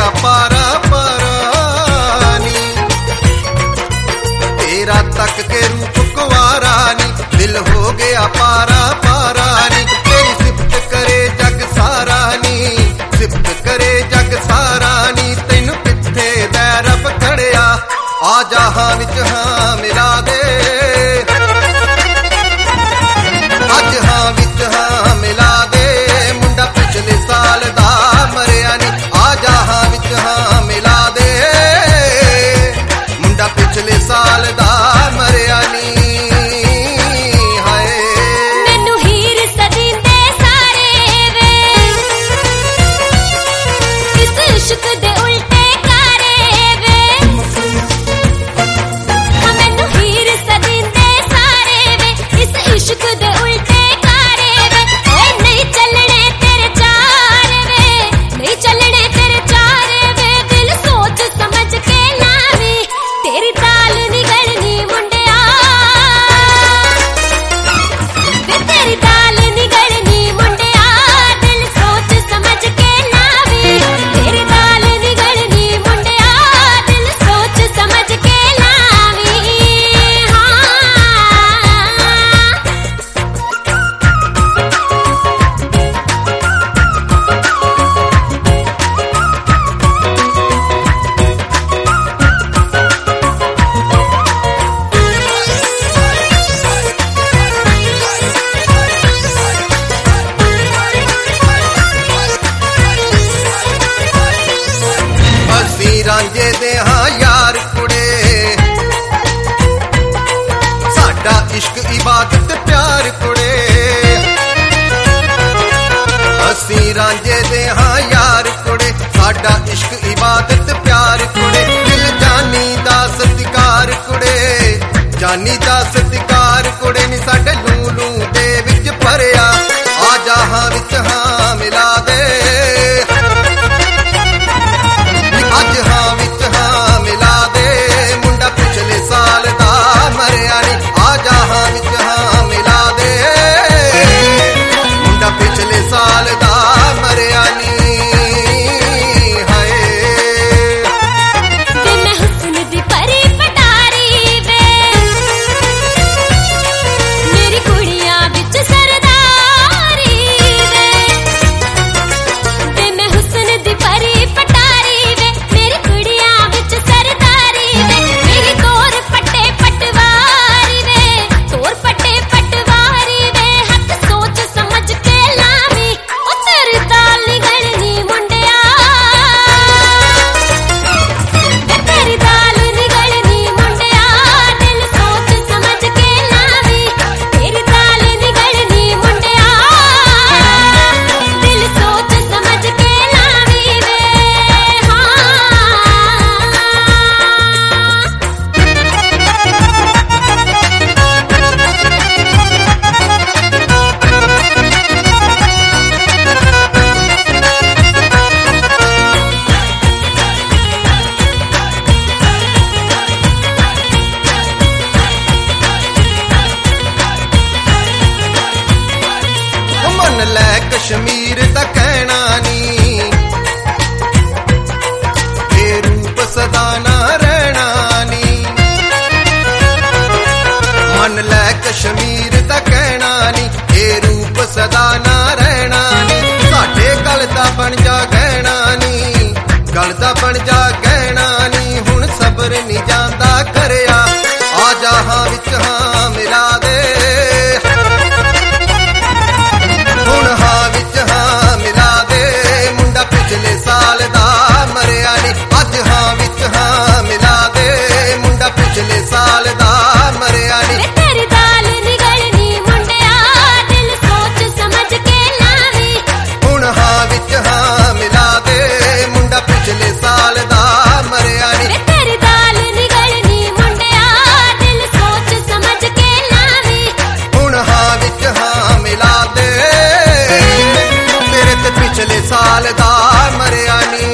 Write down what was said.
पारा पारा नी, तेरा तक के रूप कुंवारा नी, दिल हो गया पारा पारा नी। तेरी सिफत करे जग सारा नी, सिफत करे जग सारा नी, तैनू किथे बैरब खड़िया आ जा हां विच हां मिला दे, अज हां विच हां मिला दे, मुंडा पिछले साल दा मरिया नी, आ जा हां विच हां मिला दे, मुंडा पिछले साल दा मरिया नी। रांझे दे हाँ यार कुड़े, साडा इश्क इबादत प्यार कुड़े, असी रांझे दे हाँ यार कुड़े, साडा इश्क इबादत प्यार कुड़े, दिल जानी दा सत्कार कुड़े, जानी दा सत्कार कुड़े नी, साडे लूलू दे विच भरिया आ जा हां विच हां मिला दे, अज हां विच हां मिला दे, मुंडा पिछले साल दा मरिया नी, आ जा हां विच हां मिला दे, मुंडा पिछले साल दा मरिया नी। हाय वे मैं हुस्न दी परी पटारी वे, मेरी कुड़ियां विच सरदारी वे, वे मैं हुस्न दी परी पटारी वे, मेरी कुड़ियां विच सरदारी वे, मेरी तोर पट्टे पटवारी वे, तोर पट्टे पटवारी वे, हथ सोच समझ के लावी ओ तेरी दाल निगलनी मुंडिया, वे तेरी दाल निगलनी मुंडिया, दिल सोच समझ के लावी, तेरी दाल निगलनी मुंडिया, दिल सोच समझ के लावी वे। मन लै कश्मीर दा कहना नी, ए रूप सदा ना रहना नी, मन लै कश्मीर दा कहना नी, ए रूप सदा ना रहना नी, साडे गल दा बन जा गहना नी, गल दा बन जा गहना नी, हुण सबर नी जांदा करया आ जा हां विच हां मिला दे, हुण हां विच हां मिला दे, मुंडा पिछले साल दा मरिया नी, अज हां विच हां मिला दे, मुंडा पिछले साल दा मरिया नी। वे तेरी दाल निगलनी मुंडिया, दिल सोच समझ के लावी, हुण हां विच हां मिला दे, मुंडा पिछले साल दा मरिया नी, वे तेरी दाल निगलनी मुंडिया, दिल सोच समझ के लावी, हुण हां विच हां मिला दे, तेरे ते पिछले साल दा मरिया नी।